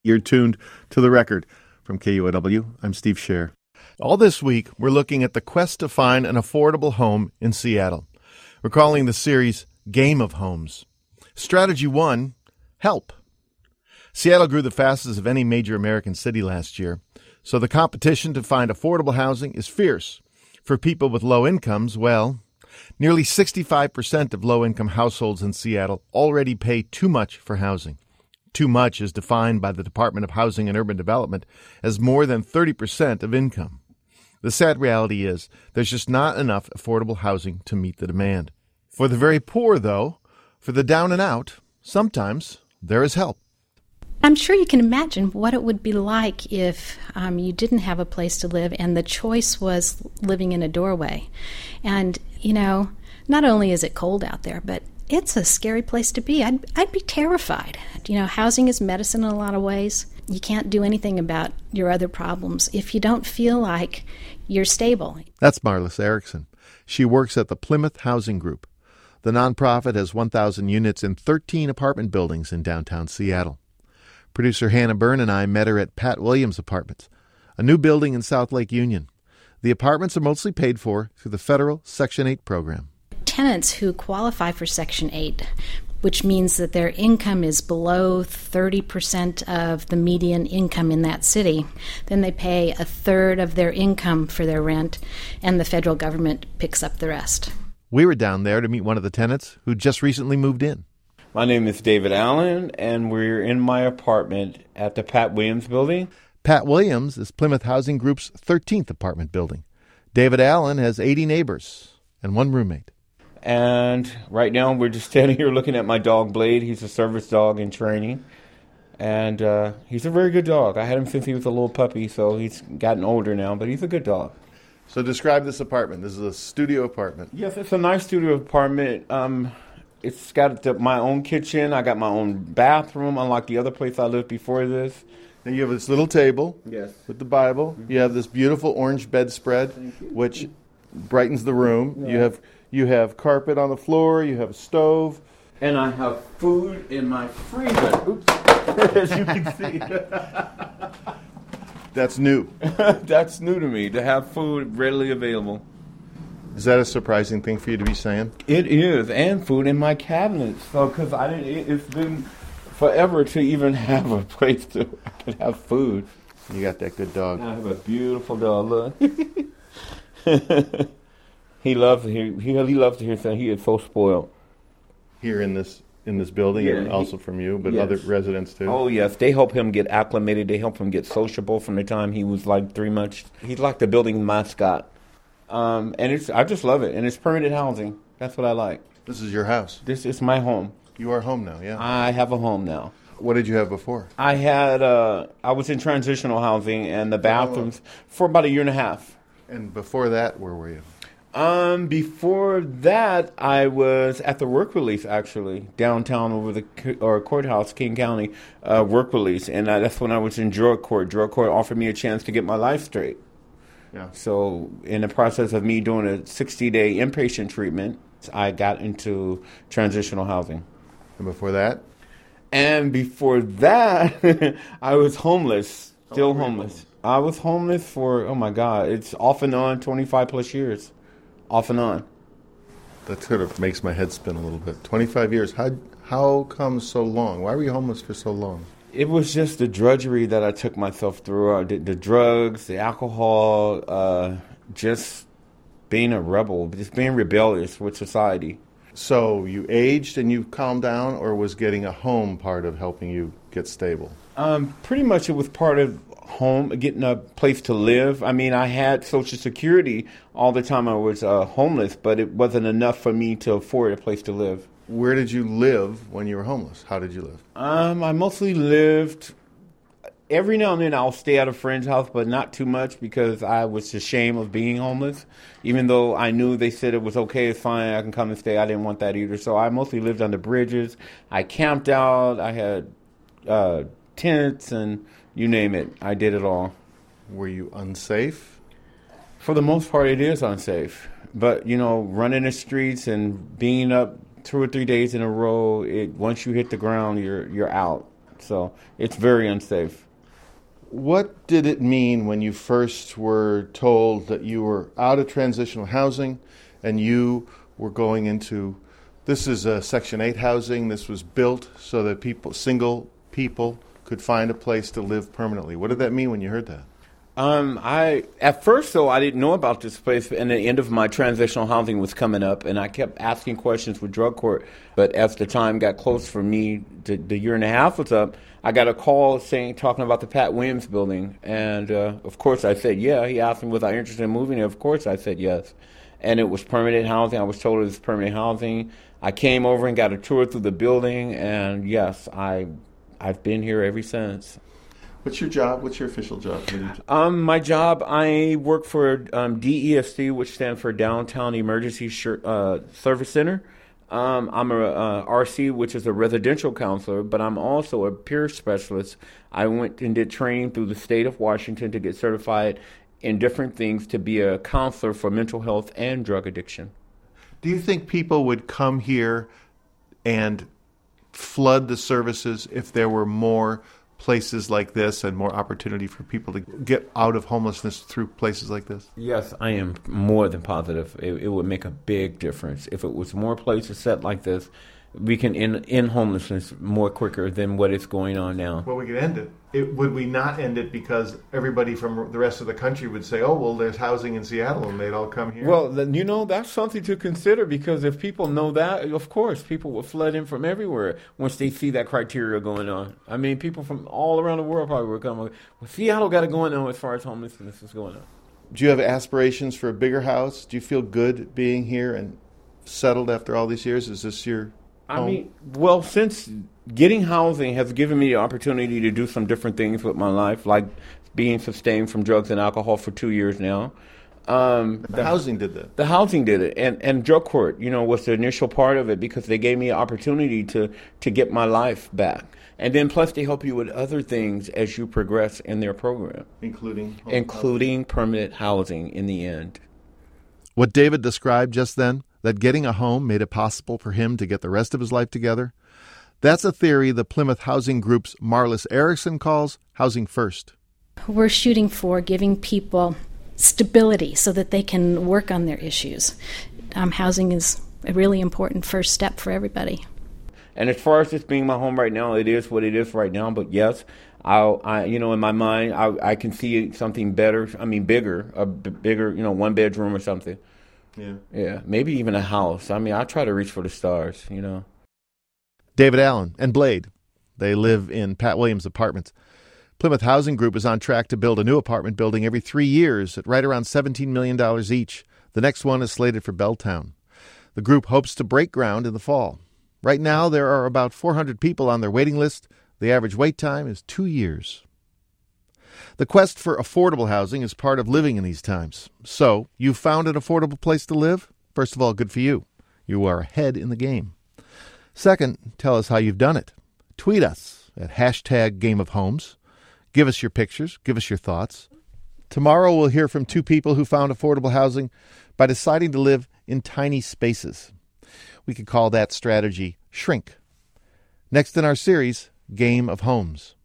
You're tuned to The Record. From KUOW, I'm Steve Scher. All this week, we're looking at the quest to find an affordable home in Seattle. We're calling the series Game of Homes. Strategy 1, help. Seattle grew the fastest of any major American city last year, so the competition to find affordable housing is fierce. For people with low incomes, well, nearly 65% of low-income households in Seattle already pay too much for housing. Too much is defined by the Department of Housing and Urban Development as more than 30% of income. The sad reality is there's just not enough affordable housing to meet the demand. For the very poor, though, for the down and out, sometimes there is help. I'm sure you can imagine what it would be like if you didn't have a place to live and the choice was living in a doorway. And, not only is it cold out there, but it's a scary place to be. I'd be terrified. Housing is medicine in a lot of ways. You can't do anything about your other problems if you don't feel like you're stable. That's Marlis Erickson. She works at the Plymouth Housing Group. The nonprofit has 1,000 units in 13 apartment buildings in downtown Seattle. Producer Hannah Byrne and I met her at Pat Williams Apartments, a new building in South Lake Union. The apartments are mostly paid for through the federal Section 8 program. Tenants who qualify for Section 8, which means that their income is below 30% of the median income in that city, then they pay a third of their income for their rent, and the federal government picks up the rest. We were down there to meet one of the tenants who just recently moved in. My name is David Allen, and we're in my apartment at the Pat Williams building. Pat Williams is Plymouth Housing Group's 13th apartment building. David Allen has 80 neighbors and one roommate. And right now we're just standing here looking at my dog, Blade. He's a service dog in training. And he's a very good dog. I had him since he was a little puppy, so he's gotten older now, but he's a good dog. So describe this apartment. This is a studio apartment. Yes, it's a nice studio apartment. It's got my own kitchen. I got my own bathroom, unlike the other place I lived before this. And you have this little table with the Bible. Mm-hmm. You have this beautiful orange bedspread, which brightens the room. Yeah. You have carpet on the floor. You have a stove. And I have food in my freezer. Oops. As you can see. That's new. That's new to me, to have food readily available. Is that a surprising thing for you to be saying? It is, and food in my cabinets. So, because it's been forever to even have a place I could have food. You got that good dog. I have a beautiful dog. Look. He loves to hear something. He is so spoiled. Here in this building, and also from you, but other residents too. Oh yes, they help him get acclimated. They help him get sociable from the time he was like 3 months. He's like the building mascot, and I just love it. And it's permanent housing. That's what I like. This is your house. This is my home. You are home now, yeah. I have a home now. What did you have before? I was in transitional housing and the bathrooms for about 1.5 years. And before that, where were you? Before that, I was at the work release, actually, downtown over the courthouse, King County, work release. And that's when I was in drug court. Drug court offered me a chance to get my life straight. Yeah. So in the process of me doing a 60-day inpatient treatment, I got into transitional housing. And before that? And before that, I was homeless, still homeless. I was homeless for, oh my God, it's off and on 25 plus years. Off and on. That sort of makes my head spin a little bit. 25 years. How come so long? Why were you homeless for so long? It was just the drudgery that I took myself through. The drugs, the alcohol, just being a rebel, just being rebellious with society. So you aged and you calmed down, or was getting a home part of helping you get stable? Pretty much it was part of home, getting a place to live. I mean, I had Social Security all the time I was homeless, but it wasn't enough for me to afford a place to live. Where did you live when you were homeless? How did you live? I mostly lived, every now and then I'll stay at a friend's house, but not too much because I was ashamed of being homeless. Even though I knew they said it was okay, it's fine, I can come and stay, I didn't want that either. So I mostly lived under bridges. I camped out, I had tents, and you name it. I did it all. Were you unsafe? For the most part, it is unsafe. But, running the streets and being up 2 or 3 days in a row, once you hit the ground, you're out. So it's very unsafe. What did it mean when you first were told that you were out of transitional housing and you were going into, this is a Section 8 housing, this was built so that single people could find a place to live permanently? What did that mean when you heard that? At first, though, I didn't know about this place, and the end of my transitional housing was coming up, and I kept asking questions with drug court. But as the time got close for me, the year and a half was up, I got a call talking about the Pat Williams building, and of course I said yeah. He asked me was I interested in moving there. Of course I said yes, and it was permanent housing. I was told it was permanent housing. I came over and got a tour through the building, and yes, I've been here ever since. What's your job? What's your official job? My job, I work for DESC, which stands for Downtown Emergency Service Center. I'm a RC, which is a residential counselor, but I'm also a peer specialist. I went and did training through the state of Washington to get certified in different things to be a counselor for mental health and drug addiction. Do you think people would come here and flood the services if there were more places like this and more opportunity for people to get out of homelessness through places like this? Yes, I am more than positive. It would make a big difference. If it was more places set like this, we can end homelessness more quicker than what is going on now. Well, we could end it. Would we not end it because everybody from the rest of the country would say, oh, well, there's housing in Seattle, and they'd all come here? Well, that's something to consider, because if people know that, of course, people will flood in from everywhere once they see that criteria going on. I mean, people from all around the world probably will come. Well, Seattle got it going on as far as homelessness is going on. Do you have aspirations for a bigger house? Do you feel good being here and settled after all these years? Is this your home? Since getting housing has given me the opportunity to do some different things with my life, like being sustained from drugs and alcohol for 2 years now. The housing did that. The housing did it. And drug court, was the initial part of it, because they gave me an opportunity to get my life back. And then plus they help you with other things as you progress in their program. Including permanent housing in the end. What David described just then, that getting a home made it possible for him to get the rest of his life together, that's a theory the Plymouth Housing Group's Marlis Erickson calls housing first. We're shooting for giving people stability so that they can work on their issues. Housing is a really important first step for everybody. And as far as this being my home right now, it is what it is right now. But yes, in my mind, I can see something better. Bigger, one bedroom or something. Yeah, maybe even a house. I try to reach for the stars, David Allen and Blade, they live in Pat Williams' apartments. Plymouth Housing Group is on track to build a new apartment building every 3 years at right around $17 million each. The next one is slated for Belltown. The group hopes to break ground in the fall. Right now, there are about 400 people on their waiting list. The average wait time is 2 years. The quest for affordable housing is part of living in these times. So, you've found an affordable place to live? First of all, good for you. You are ahead in the game. Second, tell us how you've done it. Tweet us at #GameOfHomes. Give us your pictures. Give us your thoughts. Tomorrow we'll hear from 2 people who found affordable housing by deciding to live in tiny spaces. We could call that strategy shrink. Next in our series, Game of Homes.